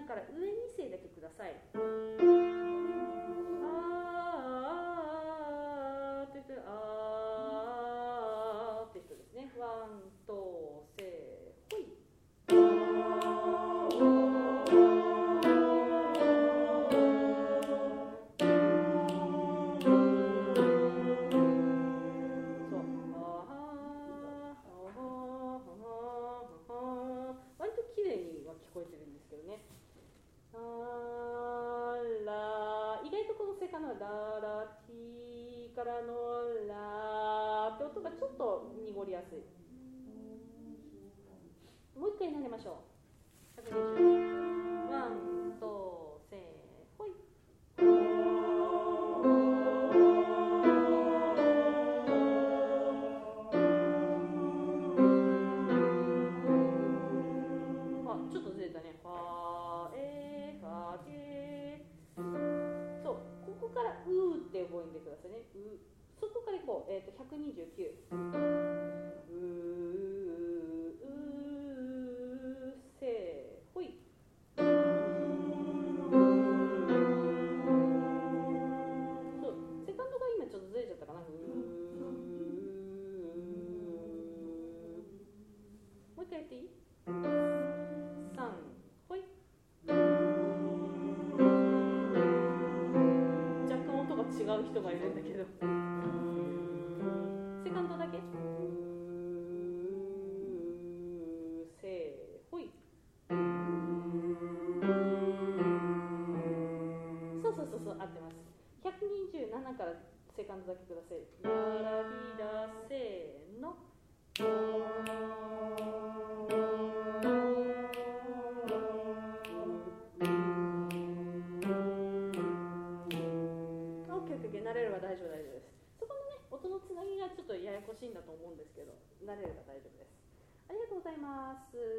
から上2声だけください。あーって言って、あーって人ですね。ワン、ツー、セー、ほい。割と綺麗には聞こえてるんですけどね。あら、意外とこのセカのララティからのラって音がちょっと濁りやすい。もう一回投げましょう。120。ワン、ツー、セー、ほい。ちょっとずれたね。ファエファケ。そう、ここからうーって覚えてくださいね。そこからこう、129。うせーほい。そう、セカンドが今ちょっとずれちゃったかな。もう一回やっていい？3ほい。若干音が違う人がいるんだけど、セカンドだけ。せーほい。そう合ってます。127からセカンドだけください。ララビラせーの。慣れれば大丈夫です。そこのね、音のつなぎがちょっとややこしいんだと思うんですけど、慣れれば大丈夫です。ありがとうございます。